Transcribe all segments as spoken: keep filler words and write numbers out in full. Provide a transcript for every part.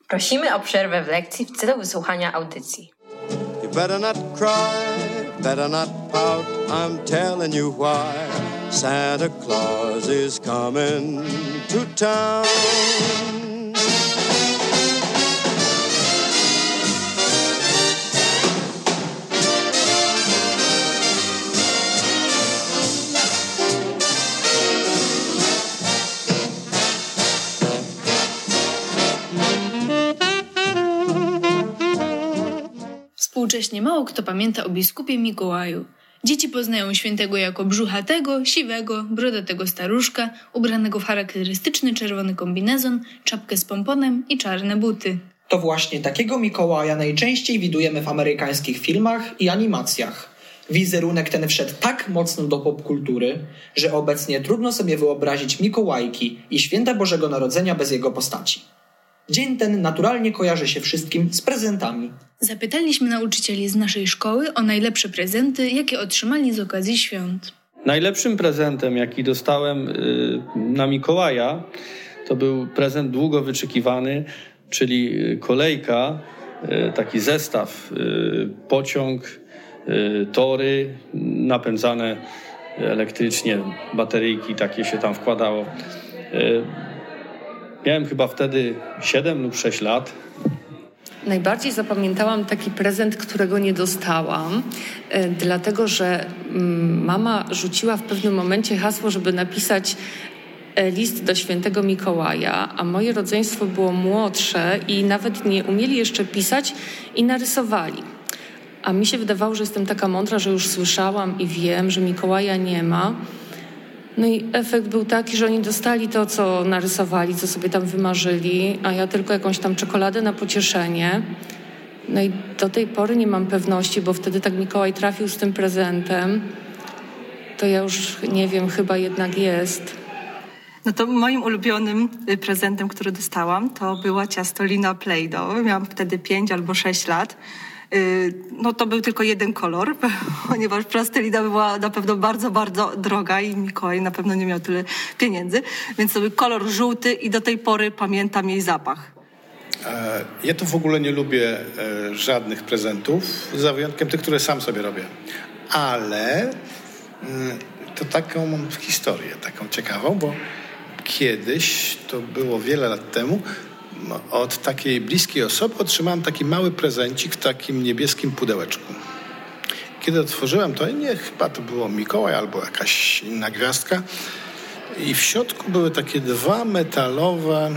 Prosimy o przerwę w lekcji w celu wysłuchania audycji. You better not cry, better not pout, I'm telling you why. Santa Claus is coming to town. Współcześnie mało kto pamięta o biskupie Mikołaju. Dzieci poznają świętego jako brzuchatego, siwego, brodatego staruszka, ubranego w charakterystyczny czerwony kombinezon, czapkę z pomponem i czarne buty. To właśnie takiego Mikołaja najczęściej widujemy w amerykańskich filmach i animacjach. Wizerunek ten wszedł tak mocno do popkultury, że obecnie trudno sobie wyobrazić Mikołajki i święta Bożego Narodzenia bez jego postaci. Dzień ten naturalnie kojarzy się wszystkim z prezentami. Zapytaliśmy nauczycieli z naszej szkoły o najlepsze prezenty, jakie otrzymali z okazji świąt. Najlepszym prezentem, jaki dostałem y, na Mikołaja, to był prezent długo wyczekiwany, czyli kolejka, y, taki zestaw, y, pociąg, y, tory napędzane elektrycznie, bateryjki takie się tam wkładało. Y, Miałem chyba wtedy siedem lub sześć lat. Najbardziej zapamiętałam taki prezent, którego nie dostałam, dlatego że mama rzuciła w pewnym momencie hasło, żeby napisać list do świętego Mikołaja, a moje rodzeństwo było młodsze i nawet nie umieli jeszcze pisać i narysowali. A mi się wydawało, że jestem taka mądra, że już słyszałam i wiem, że Mikołaja nie ma. No i efekt był taki, że oni dostali to, co narysowali, co sobie tam wymarzyli, a ja tylko jakąś tam czekoladę na pocieszenie. No i do tej pory nie mam pewności, bo wtedy tak Mikołaj trafił z tym prezentem. To ja już nie wiem, chyba jednak jest. No to moim ulubionym prezentem, który dostałam, to była ciastolina Play-Doh. Miałam wtedy pięć albo sześć lat. No to był tylko jeden kolor, ponieważ plastelina była na pewno bardzo, bardzo droga i Mikołaj na pewno nie miał tyle pieniędzy, więc to był kolor żółty i do tej pory pamiętam jej zapach. Ja to w ogóle nie lubię żadnych prezentów, za wyjątkiem tych, które sam sobie robię. Ale to taką mam historię, taką ciekawą, bo kiedyś, to było wiele lat temu, od takiej bliskiej osoby otrzymałem taki mały prezencik w takim niebieskim pudełeczku. Kiedy otworzyłem to, nie, chyba to było Mikołaj albo jakaś inna gwiazdka i w środku były takie dwa metalowe,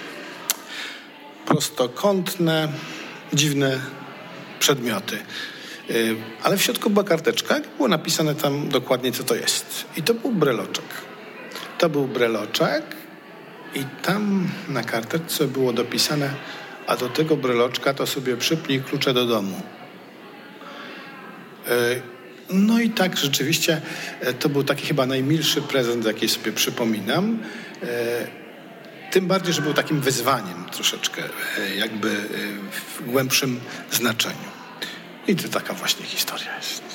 prostokątne, dziwne przedmioty. Ale w środku była karteczka, było napisane tam dokładnie, co to jest. I to był breloczek. To był breloczek. I tam na karteczce było dopisane, a do tego breloczka to sobie przypnij klucze do domu. No i tak rzeczywiście to był taki chyba najmilszy prezent, jaki sobie przypominam. Tym bardziej, że był takim wyzwaniem troszeczkę, jakby w głębszym znaczeniu. I to taka właśnie historia jest.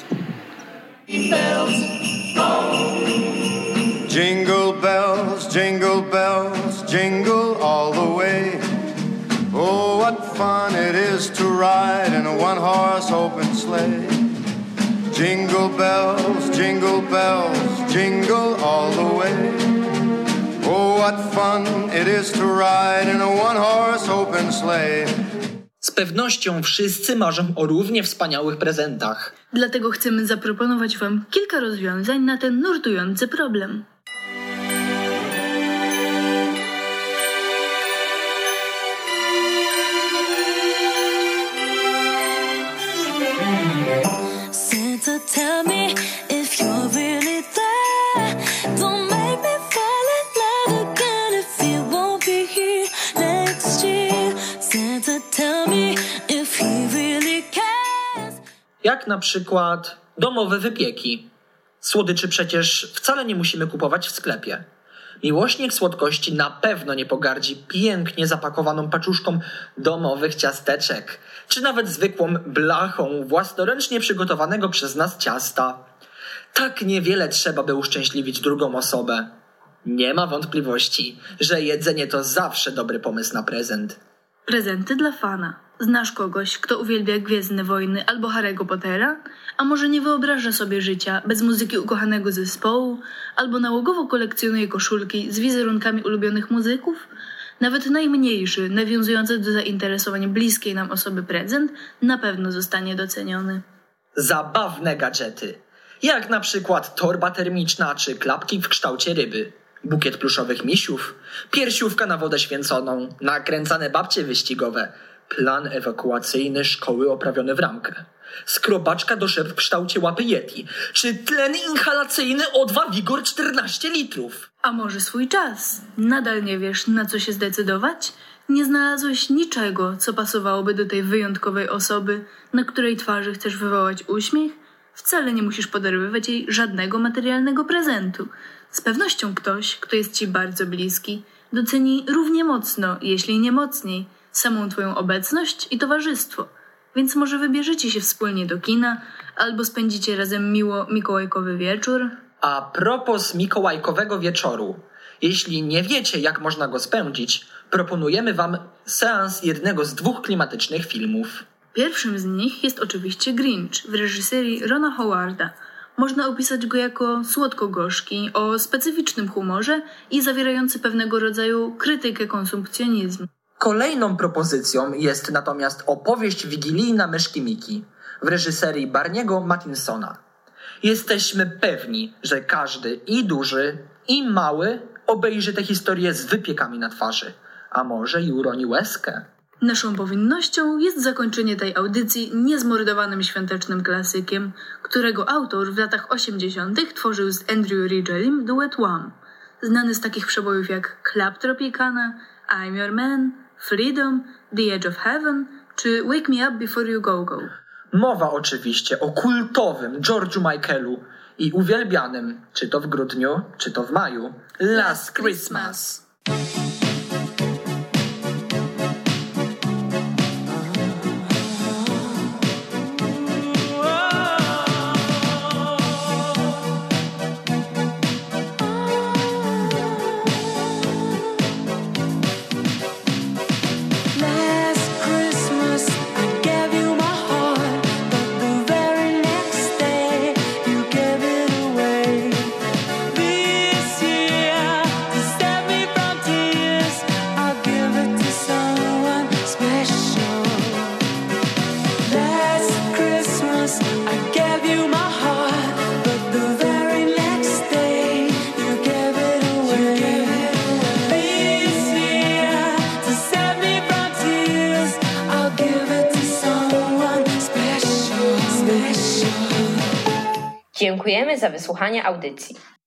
Jingle bells, jingle bells, jingle all the way. Oh, what fun it is to ride in a one-horse open sleigh. Jingle bells, jingle bells, jingle all the way. Oh, what fun it is to ride in a one-horse open sleigh. Z pewnością wszyscy marzą o równie wspaniałych prezentach. Dlatego chcemy zaproponować Wam kilka rozwiązań na ten nurtujący problem. Santa, tell me if you're really there. Don't make me fall in love again if you won't be here next year. Santa, tell me if he really cares. Jak na przykład domowe wypieki. Słodyczy przecież wcale nie musimy kupować w sklepie. Miłośnik słodkości na pewno nie pogardzi pięknie zapakowaną paczuszką domowych ciasteczek, czy nawet zwykłą blachą własnoręcznie przygotowanego przez nas ciasta. Tak niewiele trzeba, by uszczęśliwić drugą osobę. Nie ma wątpliwości, że jedzenie to zawsze dobry pomysł na prezent. Prezenty dla fana. Znasz kogoś, kto uwielbia Gwiezdne Wojny albo Harry'ego Pottera? A może nie wyobraża sobie życia bez muzyki ukochanego zespołu? Albo nałogowo kolekcjonuje koszulki z wizerunkami ulubionych muzyków? Nawet najmniejszy, nawiązujący do zainteresowań bliskiej nam osoby prezent na pewno zostanie doceniony. Zabawne gadżety, jak na przykład torba termiczna czy klapki w kształcie ryby, bukiet pluszowych misiów, piersiówka na wodę święconą, nakręcane babcie wyścigowe, plan ewakuacyjny szkoły oprawiony w ramkę, skrobaczka do szef w kształcie łapy Yeti, czy tlen inhalacyjny O dwa Vigor czternaście litrów. A może swój czas? Nadal nie wiesz, na co się zdecydować? Nie znalazłeś niczego, co pasowałoby do tej wyjątkowej osoby, na której twarzy chcesz wywołać uśmiech? Wcale nie musisz podarowywać jej żadnego materialnego prezentu. Z pewnością ktoś, kto jest ci bardzo bliski, doceni równie mocno, jeśli nie mocniej, samą twoją obecność i towarzystwo. Więc może wybierzecie się wspólnie do kina, albo spędzicie razem miło mikołajkowy wieczór. A propos mikołajkowego wieczoru, jeśli nie wiecie, jak można go spędzić, proponujemy wam seans jednego z dwóch klimatycznych filmów. Pierwszym z nich jest oczywiście Grinch w reżyserii Rona Howarda. Można opisać go jako słodko-gorzki, o specyficznym humorze i zawierający pewnego rodzaju krytykę konsumpcjonizmu. Kolejną propozycją jest natomiast opowieść wigilijna Myszki Miki w reżyserii Barniego Mattinsona. Jesteśmy pewni, że każdy i duży, i mały obejrzy tę historię z wypiekami na twarzy, a może i uroni łezkę. Naszą powinnością jest zakończenie tej audycji niezmordowanym świątecznym klasykiem, którego autor w latach osiemdziesiątych tworzył z Andrew Ridgelem duet Wham, znany z takich przebojów jak Club Tropicana, I'm Your Man, Freedom, The Edge of Heaven czy Wake Me Up Before You Go Go. Mowa oczywiście o kultowym George'u Michaelu i uwielbianym, czy to w grudniu, czy to w maju, Last Christmas. Dziękujemy za wysłuchanie audycji.